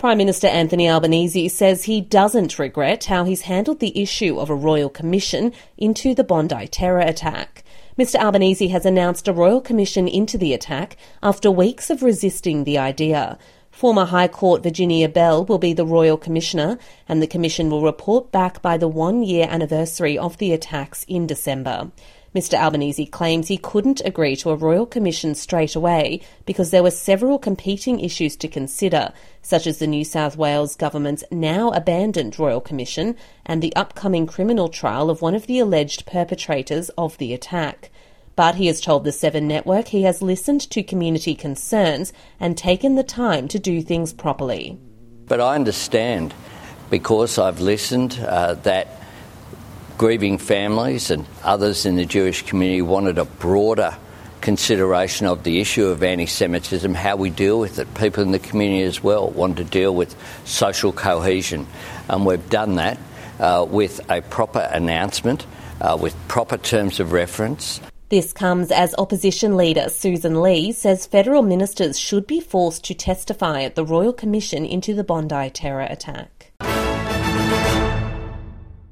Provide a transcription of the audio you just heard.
Prime Minister Anthony Albanese says he doesn't regret how he's handled the issue of a royal commission into the Bondi terror attack. Mr Albanese has announced a royal commission into the attack after weeks of resisting the idea. Former High Court Virginia Bell will be the Royal Commissioner, and the Commission will report back by the one-year anniversary of the attacks in December. Mr Albanese claims he couldn't agree to a Royal Commission straight away because there were several competing issues to consider, such as the New South Wales government's now abandoned Royal Commission and the upcoming criminal trial of one of the alleged perpetrators of the attack. But he has told the Seven Network he has listened to community concerns and taken the time to do things properly. But I understand, because I've listened, that grieving families and others in the Jewish community wanted a broader consideration of the issue of anti-Semitism, how we deal with it. People in the community as well wanted to deal with social cohesion. And we've done that with a proper announcement, with proper terms of reference. This comes as opposition leader Susan Lee says federal ministers should be forced to testify at the Royal Commission into the Bondi terror attack.